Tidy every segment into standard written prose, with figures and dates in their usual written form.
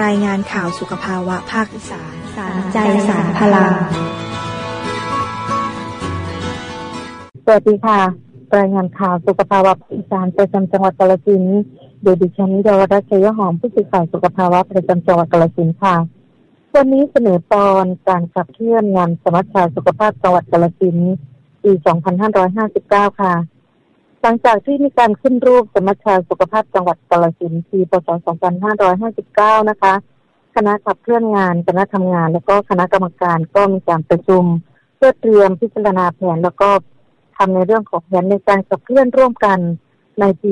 รายงานข่าวสุขภาวะภาคอีสานสารใจสารพลังสวัสดีค่ะรายงานข่าวสุขภาวะภาคอีสานประจำจังหวัดกาฬสินธุ์โดยดิฉันเยาวรัตน์ ชัยหอมผู้สื่อข่าวสุขภาวะประจำจังหวัดกาฬสินธุ์ค่ะวันนี้เสนอตอนการขับเคลื่อนงานสมัชชาสุขภาพจังหวัดกาฬสินธุ์ปี 2559 ค่ะหลังจากที่มีการขึ้นรูปสมัชชาสุขภาพจังหวัดกาฬสินธุ์ปีพ.ศ. 2559 นะคะคณะขับเคลื่อนงานคณะทำงานและก็คณะกรรมการก็มีการประชุมเพื่อเตรียมพิจารณาแผนแล้วก็ทำในเรื่องของแผนในการขับเคลื่อนร่วมกันในปี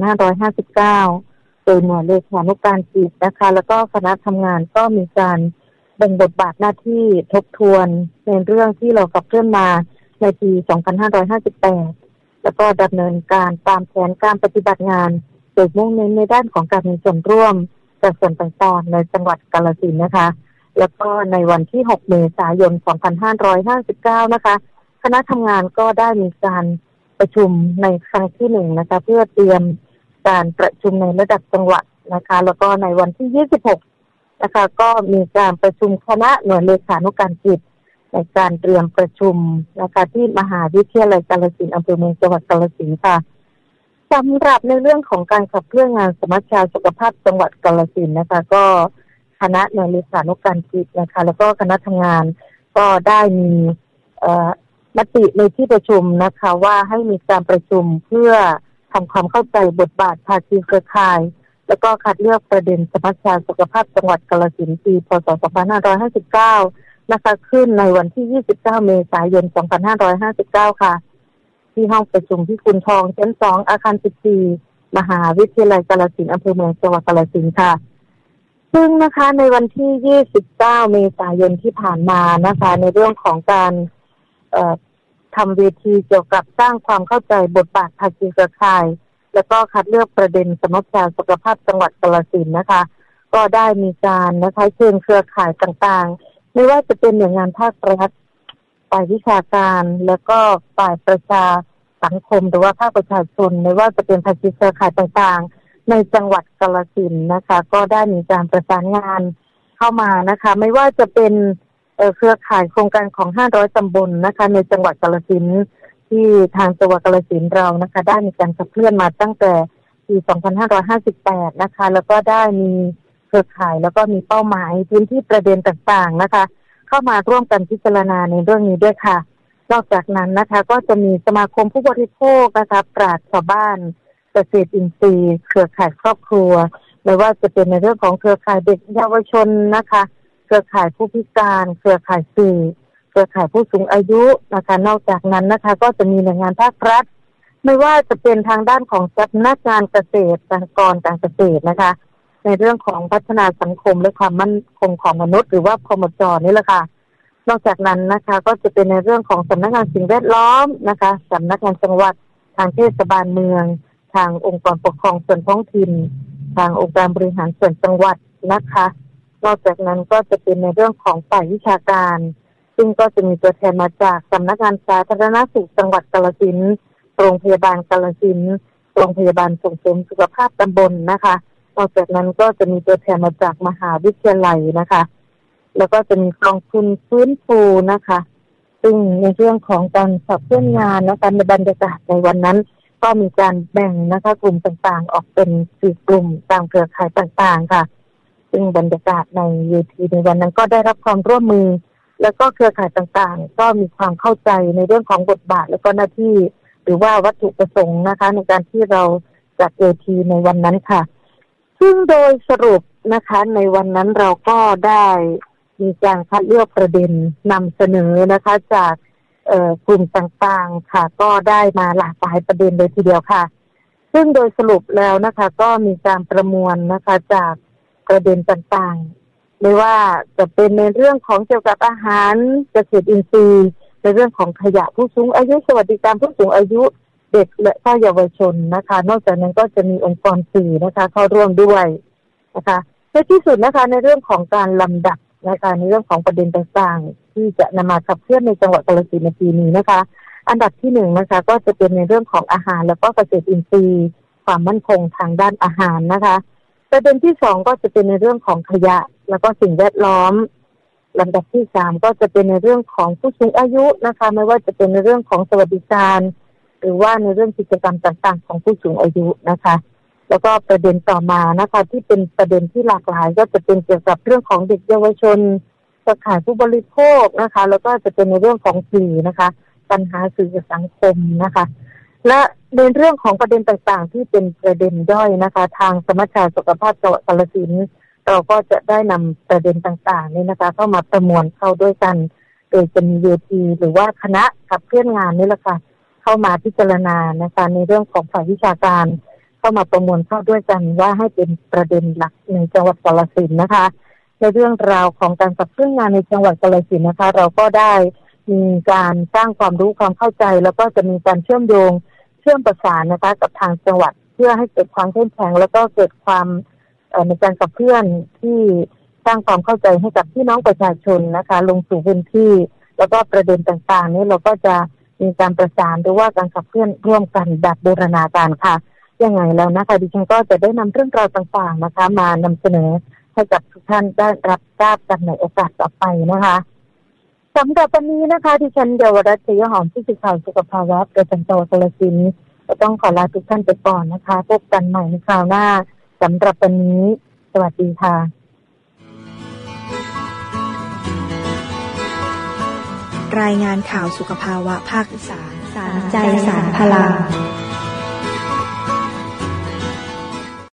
2559 โดยหน่วยเลขานุการกิจนะคะแล้วก็คณะทำงานก็มีการแบ่งบทบาทหน้าที่ทบทวนในเรื่องที่เราขับเคลื่อนมาในปี 2558 แล้วก็ดำเนินการตามแผนการปฏิบัติงานโดยมุ่งเน้นในด้านของการมีส่วนร่วมจากส่วนต่างๆในจังหวัดกาฬสินธุ์นะคะแล้วก็ในวันที่ 6 เมษายน 2559 นะคะคณะทำงานก็ได้มีการประชุมในครั้งที่ 1 นะคะเพื่อเตรียมการประชุมในระดับจังหวัดนะคะแล้วก็ในวันที่ 26 นะคะก็มีการประชุมคณะหน่วยเลขานุการกิจในการเตรียมประชุมนะคะที่มหาวิทยาลัยกาฬสินธุ์อำเภอเมืองจังหวัดกาฬสินธุ์ค่ะสำหรับในเรื่องของการขับเคลื่อนงานสมัชชาสุขภาพจังหวัดกาฬสินธุ์นะคะก็คณะหน่วยเลขานุการกิจนะคะแล้วก็คณะทำงานก็ได้มีมติในที่ประชุมนะคะว่าให้มีการประชุมเพื่อทำความเข้าใจบทบาทภาคีเครือข่ายแล้วก็คัดเลือกประเด็นสมัชชาสุขภาพจังหวัดกาฬสินธุ์ปีพ.ศ. 2559 นะคะขึ้นในวันที่ 29 เมษายน 2559 ค่ะที่ห้องประชุมพิกุลทองชั้น 2 อาคาร 14 มหาวิทยาลัยกาฬสินธุ์อำเภอเมืองจังหวัดกาฬสินธุ์ค่ะซึ่งนะคะในวันที่ 29 เมษายนที่ผ่านมานะคะในเรื่องของการทำเวทีเกี่ยวกับสร้างความเข้าใจบทบาทภาคีเครือข่ายแล้วก็คัดเลือกประเด็นสมัชชาสุขภาพจังหวัดกาฬสินธุ์นะคะก็ได้มีการนะคะเชิญเครือข่ายต่างๆไม่ว่าจะเป็นหน่วยงานภาครัฐฝ่ายวิชาการแล้วก็ฝ่ายประชาสังคมหรือว่าภาคประชาชนไม่ว่าจะเป็นภาคีเครือข่ายต่างๆในจังหวัดกาฬสินธุ์นะคะก็ได้มีการประสานงานเข้ามานะคะไม่ว่าจะเป็นเครือข่ายโครงการของ500ตำบลนะคะในจังหวัดกาฬสินธุ์ที่ทางจังหวัดกาฬสินธุ์เรานะคะได้มีการขับเคลื่อนมาตั้งแต่ปี 2558 นะคะแล้วก็ได้มีเครือข่ายแล้วก็มีเป้าหมายพื้นที่ประเด็นต่างๆนะคะเข้ามาร่วมกันพิจารณาในเรื่องนี้ด้วยค่ะนอกจากนั้นนะคะก็จะมีสมาคมผู้บริโภคนะคะปราชญ์ชาวบ้านเกษตรอินทรีย์เครือข่ายครอบครัวไม่ว่าจะเป็นในเรื่องของเครือข่ายเด็กเยาวชนนะคะเครือข่ายผู้พิการเครือข่ายสื่อเครือข่ายผู้สูงอายุนะคะนอกจากนั้นนะคะก็จะมีหน่วยงานภาครัฐไม่ว่าจะเป็นทางด้านของสำนักงานเกษตรสหกรณ์การเกษตรนะคะในเรื่องของพัฒนาสังคมและความมั่นคงของมนุษย์หรือว่าพมจ.นี่แหละค่ะนอกจากนั้นนะคะก็จะเป็นในเรื่องของสำนักงานสิ่งแวดล้อมนะคะสำนักงานจังหวัดทางเทศบาลเมืองทางองค์กรปกครองส่วนท้องถิ่นทางองค์การบริหารส่วนจังหวัดนะคะนอกจากนั้นก็จะเป็นในเรื่องของฝ่ายวิชาการซึ่งก็จะมีตัวแทนมาจากสำนักงานสาธารณสุขจังหวัดกาฬสินธุ์โรงพยาบาลกาฬสินธุ์โรงพยาบาลส่งเสริมสุขภาพตำบลนะคะนอกจากนั้นก็จะมีตัวแทนมาจากมหาวิทยาลัยนะคะแล้วก็จะมีกองทุนฟื้นฟูนะคะซึ่งในเรื่องของการขับเคลื่อนงานนะคะในบรรยากาศในวันนั้นก็มีการแบ่งนะคะกลุ่มต่างๆออกเป็น4กลุ่มตามเครือข่ายต่างๆค่ะซึ่งบรรยากาศในเวทีในวันนั้นก็ได้รับความร่วมมือแล้วก็เครือข่ายต่างๆก็มีความเข้าใจในเรื่องของบทบาทและก็หน้าที่หรือว่าวัตถุประสงค์นะคะในการที่เราจัดเวทีในวันนั้นค่ะซึ่งโดยสรุปนะคะในวันนั้นเราก็ได้มีการคัดเลือกประเด็นนำเสนอนะคะจากกลุ่มต่างๆค่ะก็ได้มาหลากหลายประเด็นเลยทีเดียวค่ะซึ่งโดยสรุปแล้วนะคะก็มีการประมวลนะคะจากประเด็นต่างๆไม่ว่าจะเป็นในเรื่องของเกี่ยวกับอาหารเกษตรอินทรีย์ในเรื่องของขยะผู้สูงอายุสวัสดิการผู้สูงอายุเด็กและก็เยาวชนนะคะนอกจากนั้นก็จะมีองค์กรสื่อนะคะเข้าร่วมด้วยนะคะในที่สุดนะคะในเรื่องของการลำดับนะคะในเรื่องของประเด็นต่างๆที่จะนำมาขับเคลื่อนในจังหวัดกาฬสินธุ์ในปีนี้นะคะอันดับที่1นะคะก็จะเป็นในเรื่องของอาหารแล้วก็เกษตรอินทรีย์ความมั่นคงทางด้านอาหารนะคะประเด็นที่2ก็จะเป็นในเรื่องของขยะแล้วก็สิ่งแวดล้อมลำดับที่3ก็จะเป็นในเรื่องของผู้สูงอายุนะคะไม่ว่าจะเป็นในเรื่องของสวัสดิการหรือว่าในเรื่องกิจกรรมต่างๆของผู้สูงอายุนะคะแล้วก็ประเด็นต่อมานะคะที่เป็นประเด็นที่หลากหลายก็จะเป็นเกี่ยวกับเรื่องของเด็กเยาวชนเครือข่ายผู้บริโภคนะคะแล้วก็จะเป็นในเรื่องของสื่อนะคะปัญหาสื่อสังคมนะคะและในเรื่องของประเด็นต่างๆที่เป็นประเด็นย่อยนะคะทางสมัชชาสุขภาพจังหวัดกาฬสินธุ์เราก็จะได้นำประเด็นต่างๆนี้นะคะเข้ามาประมวลเข้าด้วยกันโดยจะมีเวทีหรือว่าคณะขับเคลื่อนงานนี่แหละค่ะเข้ามาพิจารณานะคะในเรื่องของฝ่ายวิชาการเข้ามาประมวลเข้าด้วยกันว่าให้เป็นประเด็นหลักในจังหวัดกาฬสินธุ์นะคะในเรื่องราวของการขับเคลื่อนงานในจังหวัดกาฬสินธุ์นะคะเราก็ได้มีการสร้างความรู้ความเข้าใจแล้วก็จะมีการเชื่อมโยงเชื่อมประสานนะคะกับทางจังหวัดเพื่อให้เกิดความเข้มแข็งแล้วก็เกิดความในการขับเคลื่อนที่สร้างความเข้าใจให้กับพี่น้องประชาชนนะคะลงสู่พื้นที่แล้วก็ประเด็นต่างๆนี้เราก็จะมีการประสานหรือว่าการขับเคลื่อนร่วมกันแบบบูรณาการค่ะยังไงแล้วนะคะดิฉันก็จะได้นำเรื่องราวต่างๆนะคะมานำเสนอให้กับทุกท่านได้รับทราบกันในโอกาสต่อไปนะคะสำหรับวันนี้นะคะดิฉันเยาวรัตน์ เฉยหอมผู้สื่อข่าวสุขภาวะประจำจังหวัดกาฬสินธุ์ก็ต้องขอลาทุกท่านไปก่อนนะคะพบกันใหม่ในคราวหน้าสำหรับวันนี้สวัสดีค่ะรายงานข่าวสุขภาวะภาคอีสานสารใจสารพลัง